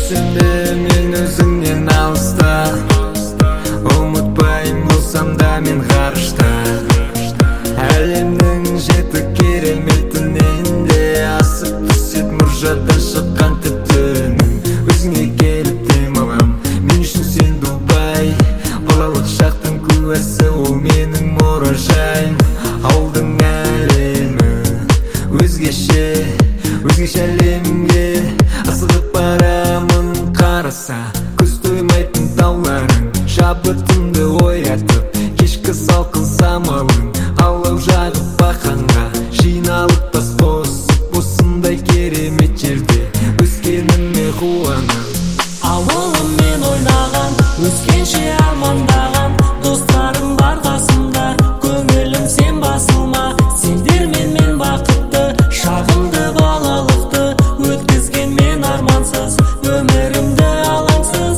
Түсінбе мен өзіңнен алыста, ұмытпайын болсам да мен ғарышта. Әлемнің жеті кереметінен де асып түсет мұржадан шыққан түтінім. Өзіңе келіп демалам, мен үшін сен Дубай. Балалық шақтың куәсі, ол менің мұражайым. Ауылдың әлемі өзгеше әлемге асығып барамын. Қараса көз тоймайтын тауларың, шабытымды оятып, кешкі салқын самалың. Алау жағып бақанға жиналып тас қосып, осындай керемет жерде өскеніме қуанам. Ауылым мен ойнаған, өскенше армандаған, достарым бар қасымда, көңілім сен басылма. Сендермен мен бақытты, шағымды балалықты өткізген мен армансыз, өмірімді алаңсыз.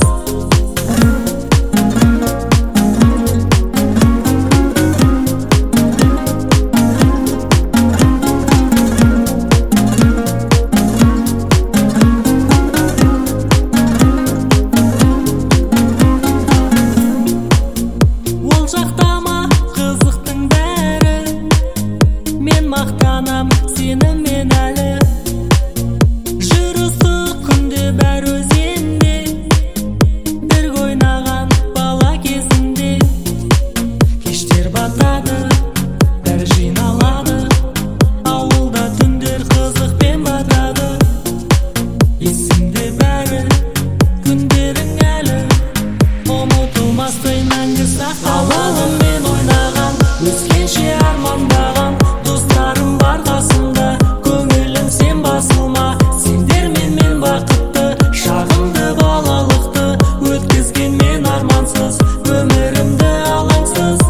Ол жақтама қызықтың бәрі, мен мақтанам сенімен әлі. Жүрісі күнде бәр өзенде, бірге ойнаған бала кезінде. Кештер батады, бәрі жиналады, ауылда түндер қызықпен батады. Есімде бәрі күндерің әлі, ұмытылмастай мәңгі сақталады. Ауылым мен ойнаған, өскенше армандаған, достарым бар қасымда, көңілім сен басылма. Сендермен мен бақытты, шағымды балалықты өткізген мен армансыз, өмірімді алаңсыз.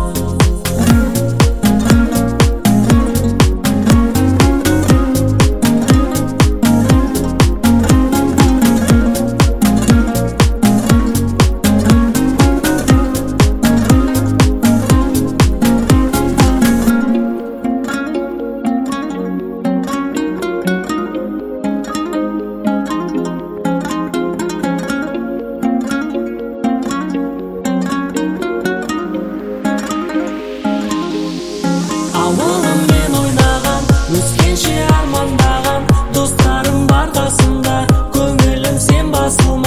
Ауылым мен ойнаған, өскенше армандаған, достарым бар қасымда, көңілім сен басылма.